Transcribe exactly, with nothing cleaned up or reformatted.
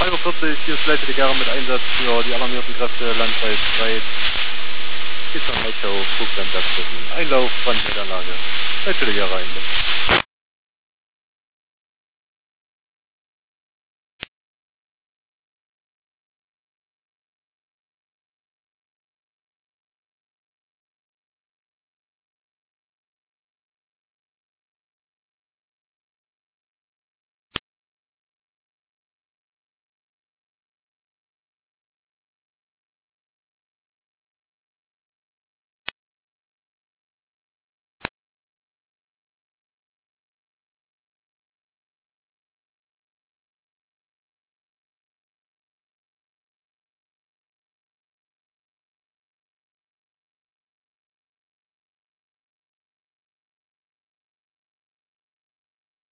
drei Uhr vierzig, hier ist Fläche die Gare mit Einsatz für die alarmierten Kräfte, Landkreis breit. Geht schon Nordschau, Fluglandwerkstätten. Einlauf, Brandmeldanlage. Fläche die Gare Einsatz.